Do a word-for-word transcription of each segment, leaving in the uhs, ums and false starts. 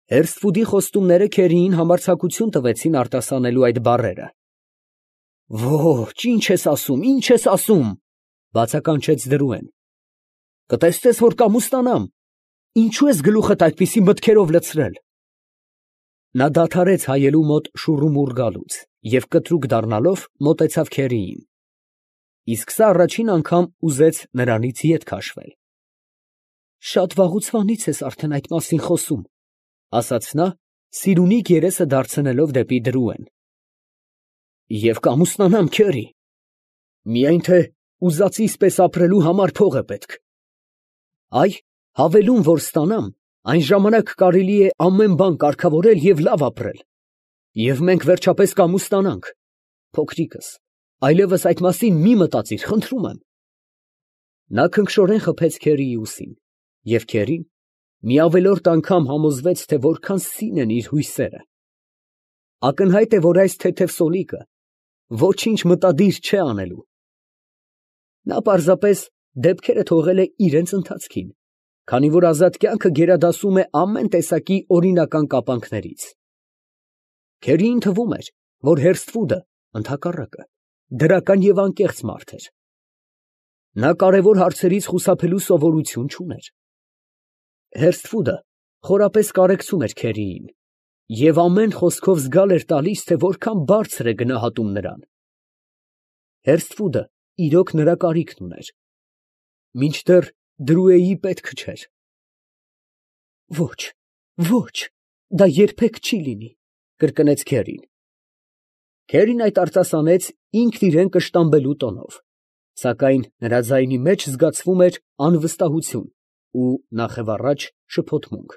Հերստվուդի խոստումները Քերիին համարձակություն տվեցին արտասանելու այդ բառերը։ Ոչ, ինչ ես ասում, ինչ ես ասում, բացականչեց Դրուեն։ Կտեսնես, որ կամուստանամ։ Ինչու ես գլուխդ այդպիսի մտքերով լցրել։ Նա դադարեց հայելու մոտ շուռումուռ գալուց և կտրուկ դառնալով մոտեցավ Քերիին։ Իսկ սա առաջին անգամ ուզեց նրանից ետ քաշվել։ Շատ վաղուց վանից ես արդեն այդ մասին խոսում, ասաց նա, սիրունիկ երեսը դարձնելով դեպի Դրուեն։ Եվ կամուսնանամ, Քերի։ Միայն թե ուզածիս պես ապրելու համար փող է պետք։ Այ, հավելում, որ ստանամ, այն ժամանակ կարելի է ամեն բան կարգավորել և լավ ապրել։ Եվ մենք վերջապես կամուստանանք, փոքրիկս, այլևս այդ մասին մի մտածիր, խնդրում եմ։ Նա քնքշորեն խփեց Քերիի ուսին, և Քերին մի ավելորդ անգամ համոզվեց, թե որքան սին են իր հույսերը։ Ակնհայտ է, որ այս թեթև սոլիկը ոչինչ մտադիր չէ անելու։ Նա պարզապես դեպքերը թողել է իրենց ընթացքին, քանի որ ազատ կյանքը գերադասում է ամեն տեսակի օրինական կապանքներից։ Քերիին թվում էր, որ Հերստվուդը, ընդհակառակը, դրական և անկեղծ մարդ էր։ Նա կարևոր հարցերից խուսափելու սովորություն չուներ։ Հերստվուդը խորապես կարեկցում էր Քերիին և ամեն խոսքով զգալ էր տալիս, թե որքան բարձր է գնահատում նրան։ Հերստվուդը իրոք նրա կարիքն ուներ, մինչդեռ Դրուեի պետքը չէր։ Ոչ, ոչ, դա երբեք չի լինի, կրկնեց Քերին։ Քերին այդ արտասանեց ինքն իրան կշտամբելու տոնով, սակայն նրա ձայնի մեջ զգացվում էր անվստահություն ու նախևառաջ շփոթմունք։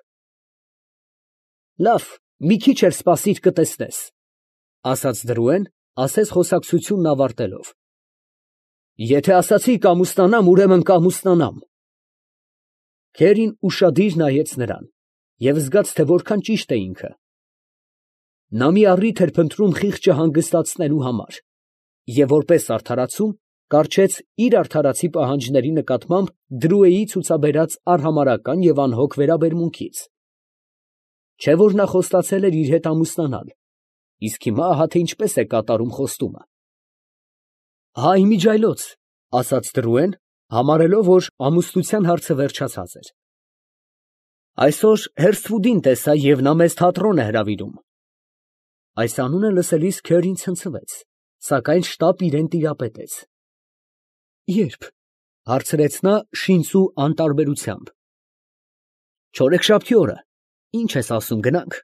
Լավ, մի քիչ էլ սպասիր, կտեսնես, ասաց Դրուեն, ասես խոսակցությունն ավարտելով։ Եթե ասացի կամուստանամ, ուրեմն կամուստանամ։ Քերին ուշադիր նայեց նրան և զգաց, թե որքան ճիշտ է ինքը։ Նա մի առիթ էր փնտրում խիղճը հանգստացնելու համար և որպես արդարացում կառչեց իր արդարացի պահանջների նկատմամբ Դրուեի ցուցաբերած արհամարհական և անհոգ վերաբերմունքից։ Չէ՞ որ նա խոստացել էր իր հետ ամուսնանալ, իսկ հիմա ահա թե ինչպես է կատարում խոստումը։ Հա, իմիջիայլոց, ասաց Դրուեն, համարելով, որ ամուսնության հարցը վերջացած էր։ Այսօր Հերստվուդին տեսա և նա մեզ թատրոն է հրավիրում։ Այս անունը լսելիս Քերին ցնցվեց, սակայն շտապ իրան տիրապետեց։ Ե՞րբ, հարցրեց նա շինծու անտարբերությամբ։ Չորեքշաբթի օրը, ինչ ես ասում, գնա՞նք։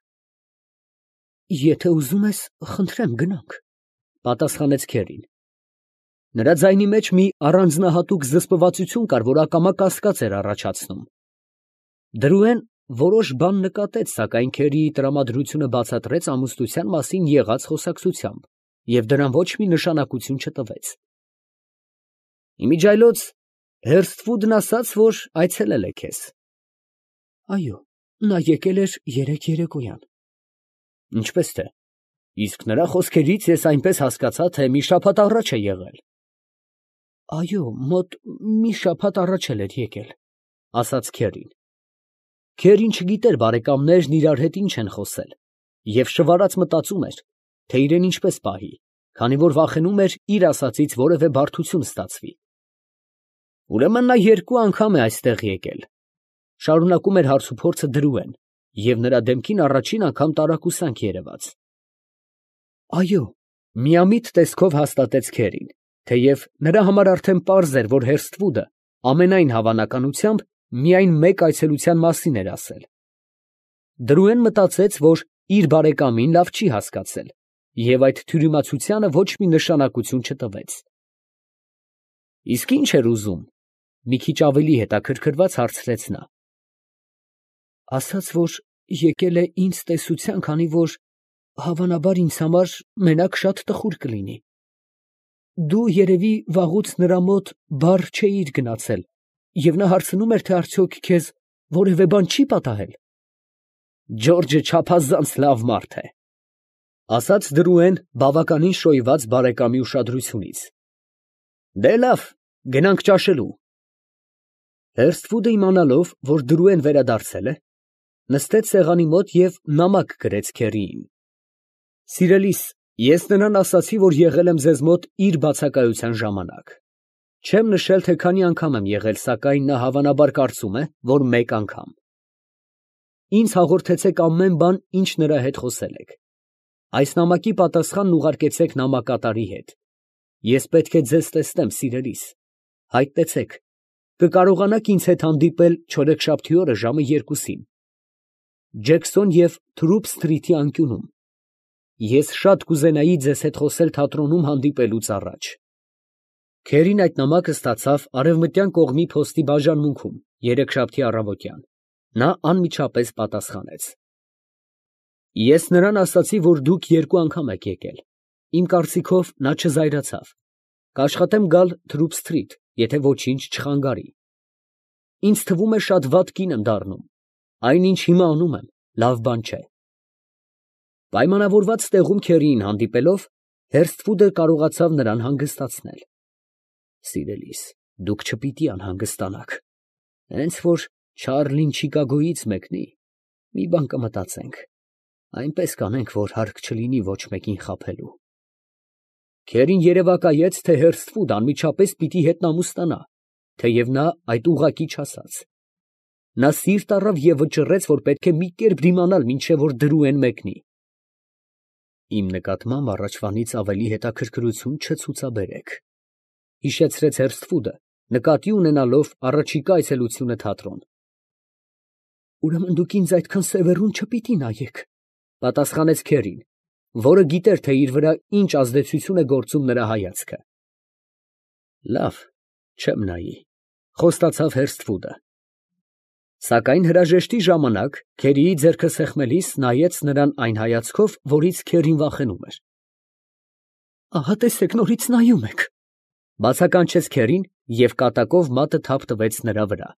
Եթե ուզում ես, խնդրեմ, գնանք, պատասխանեց Քերին։ Նրա ձայնի մեջ մի առանձնահատուկ զսպվածություն կար, որ ակամա կասկած էր առաջացնում։ Դրուեն որոշ բան նկատեց, սակայն Քերիի տրամադրությունը բացատրեց ամուսնության մասին եղած խոսակցությամբ և դրան ոչ մի նշանակություն չտվեց։ Իմիջիայլոց Հերստվուդն ասաց, որ այցելել է քեզ։ Այո, նա եկել էր երեկ երեկոյան։ Ինչպես թե։ Իսկ նրա խոսքերից ես այնպես հասկացա, թե մի շաբաթ առաջ է եղել։ Այո, մոտ մի շաբաթ առաջ էլ էր եկել, ասաց Քերին։ Քերին չգիտեր բարեկամներն իրար հետ ինչ են խոսել և շվարած մտածում էր, թե իրեն ինչպես պահի, քանի որ վախենում էր իր ասածից որևէ բարդություն ստացվի։ Ուրեմն նա երկու անգամ է այստեղ եկել, շարունակում էր հարցուփորձը Դրուեն, և նրա դեմքին առաջին անգամ տարակուսանք երևաց։ Այո, միամիտ տեսքով հաստատեց Քերին, թեև նրա համար արդեն պարզ էր, որ Հերստվուդը ամենայն հավանականությամբ միայն մեկ այցելության մասին էր ասել։ Դրուեն մտածեց, որ իր բարեկամին լավ չի հասկացել, և այդ թյուրիմացությանը ոչ մի նշանակություն չտվեց։ Իսկ ի՞նչ էր ուզում, մի քիչ ավելի հետաքրքրված հարցրեց նա։ Ասաց, որ եկել է ինձ տեսության, քանի որ հավանաբար ինձ համար մենակ շատ տխուր կլինի։ Դու երևի վաղուց նրա մոտ բառ չէիր գնացել, և նա հարցնում էր, թե արդյոք քեզ որևէ բան չի պատահել։ Ջորջը չափազանց լավ մարդ է, ասաց Դրուեն բավականին շոյված բարեկամի ուշադրությունից։ Դե լավ, գնանք ճաշելու։ Հերստվուդը իմանալով, որ Դրուեն վերադարձել է, նստեց սեղանի մոտ և նամակ գրեց Քերիին։ Սիրելիս, ես նրան ասացի, որ եղել եմ ձեզ մոտ իր բացակայության ժամանակ։ Չեմ նշել, թե քանի անգամ եմ եղել, սակայն նա հավանաբար կարծում է, որ մեկ անգամ։ Ինձ հաղորդեցեք ամեն բան, ինչ նրա հետ խոսել եք։ Այս նամակի պատասխանն ուղարկեցեք նամակատարի հետ։ Ես պետք է ձեզ տեսնեմ, սիրելիս։ Հայտնեցեք, կկարողանաք ինձ հետ հանդիպել չորեքշաբթի օրը ժամը երկուսին։ Ջեքսոն և Թրուփ սթրիթի անկյունում։ Ես շատ կուզենայի ձեզ հետ խոսել թատրոնում հանդիպելուց առաջ։ Քերին այդ նամակը ստացավ արևմտյան կողմի փոստի բաժանմունքում երեքշաբթի առավոտյան։ Նա անմիջապես պատասխանեց. Ես նրան ասացի, որ դուք երկու անգամ եք եկել։ Իմ կարծիքով նա չզայրացավ։ Կաշխատեմ գալ Թրուփ սթրիթ, եթե ոչինչ չխանգարի։ Ինձ թվում է շատ վատ կին եմ դառնում։ Այնինչ հիմա անում եմ, լավ բան չէ։ Պայմանավորված տեղում Քերիին հանդիպելով, Հերսթվուդը կարողացավ նրան հանգստացնել։ Սիրելիս, դուք չպիտի անհանգստանաք։ Հենց որ Չարլին Չիկագոյից մեկնի, մի բան կմտածենք։ Այնպես կանենք, որ հարկ չլինի ոչ մեկին խաբելու։ Քերին երևակայեց, թե Հերսթվուդը անմիջապես պիտի հետնամուստանա, թեև նա այդ ուղղակի չասաց։ Նա սիրտ առավ և վճռեց, որ պետք է մի կերպ դիմանալ, մինչև որ Դրուեն մեկնի։ Իմ նկատմամբ առաջվանից ավելի հետաքրքրություն չցուցաբերեք, հիշեցրեց Հերսթվուդը, նկատի ունենալով առաջիկա այցելությունը թատրոն։ Ուրեմն դուք ինձ այդքան սևեռուն չպիտի նայեք, պատասխանեց Քերին, որը գիտեր, թե իր վրա ինչ ազդեցություն է գործում նրա հայացքը։ Լավ, չեմ նայի, խոստացավ Հերսթվուդը։ Սակայն հրաժեշտի ժամանակ Քերիի ձեռքը սեղմելիս նայեց նրան այն հայացքով, որից Քերին վախենում էր։ Ահա տեսեք, նորից նայում եք, բացականչեց Քերին և կատակով մատը թափ տվեց նրա վրա։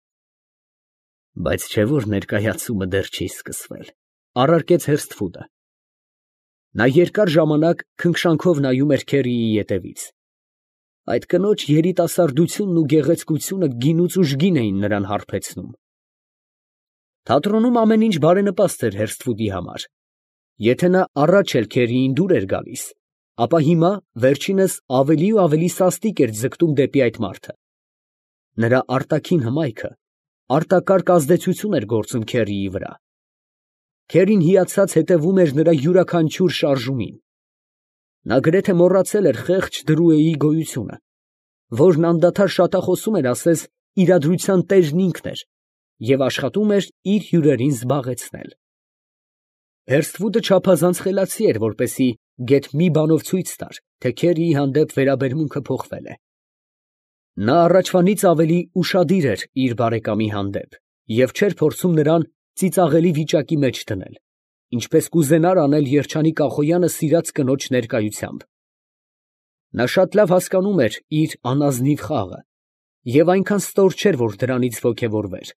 Բայց չէ՞ որ ներկայացումը դեռ չի սկսվել, առարկեց Հերսթվուդը։ Նա երկար ժամանակ քնքշանքով նայում էր Քերիի ետևից։ Այդ կնոջ երիտասարդությունն ու գեղեցկությունը գինուց ուժգին էին նրան հարբեցնում։ Թատրոնում ամեն ինչ բարենպաստ էր Հերսթվուդի համար։ Եթե նա առաջ էլ Քերիին դուր էր գալիս, ապա հիմա վերջինս ավելի ու ավելի սաստիկ էր ձգտում դեպի այդ մարդը։ Նրա արտաքին հմայքը արտակարգ ազդեցություն էր գործում Քերիի վրա։ Քերին հիացած հետևում էր նրա յուրաքանչյուր շարժումին։ Նա գրեթե մոռացել էր խեղճ Դրուեի գոյությունը, որն անդադար շատախոսում էր ասես իրադրության տերն ինքն էր և աշխատում էր իր հյուրերին զբաղեցնել։ Հերսթվուդը չափազանց խելացի էր, որպեսզի գեթ մի բանով ցույց տար, թե Քերիի հանդեպ վերաբերմունքը փոխվել է։ Նա առաջվանից ավելի ուշադիր էր իր բարեկամի հանդեպ և չէր փորձում նրան ծիծաղելի վիճակի մեջ դնել, ինչպես կուզենար անել երջանիկ Ախոյանը սիրած կնոջ ներկայությամբ։ Նա շատ լավ հասկանում էր իր անազնիվ խաղը և այնքան ստոր չէր, որ դրանից ոգևորվեր։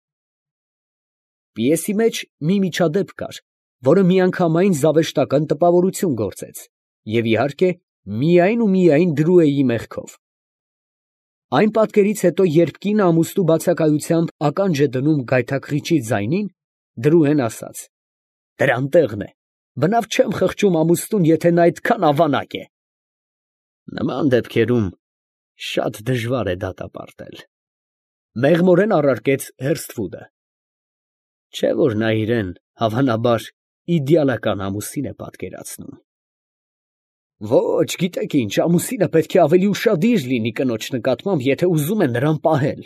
Պիեսի մեջ մի միջադեպ կար, որը միանգամայն զավեշտական տպավորություն գործեց և, իհարկե, միայն ու միայն Դրուեի մեղքով։ Այն պատկերից հետո, երբ կինը ամուսնու բացակայությամբ ականջ է դնում գայթակղիչի ձայնին, Դրուեն ասաց. «Դրան տեղն է, բնավ չեմ խղճում ամուսնուն, եթե նա այդքան ավանակ է»։ Նման դեպքերում շատ դժվար է դատապարտել, մեղմորեն առարկեց Հերսթվուդը։ Չէ՞ որ նա իրեն, հավանաբար, իդեալական ամուսին է պատկերացնում։ Ոչ, գիտեք ինչ, ամուսինը պետք է ավելի ուշադիր լինի կնոջ նկատմամբ, եթե ուզում է նրան պահել։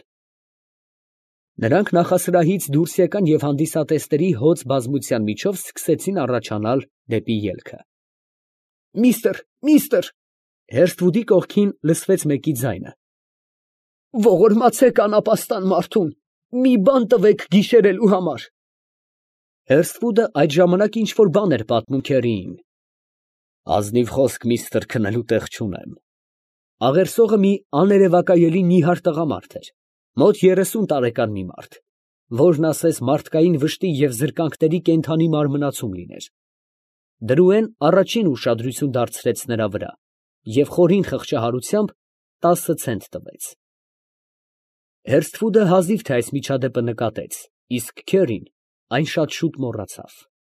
Նրանք նախասրահից դուրս եկան և հանդիսատեսների հոծ բազմության միջով սկսեցին առաջանալ դեպի ելքը։ Միստր, միստր… Հերսթվուդի կողքին լսվեց մեկի ձայնը։ Ողորմացեք անապաստան մարդուն, մի բան տվեք գիշերելու համար։ Հերսթվուդը այդ ժամանակ ինչ֊որ բան էր պատմում Քերիին։ Ազնիվ խոսք, միստր, քնելու տեղ չունեմ։ Աղերսողը մի աներևակայելի նիհար տղամարդ էր, մոտ երեսուն տարեկան մի մարդ, որն ասես մարդկային վշտի և զրկանքների կենդանի մարմնացում լիներ։ Դրուեն առաջին ուշադրություն դարձրեց նրա վրա և խորին խղճահարությամբ տասը ցենտ տվեց։ Հերսթվուդը հազիվ թե այս միջադեպը նկատեց, իսկ Քերին Այն շատ շուտ մոռացավ։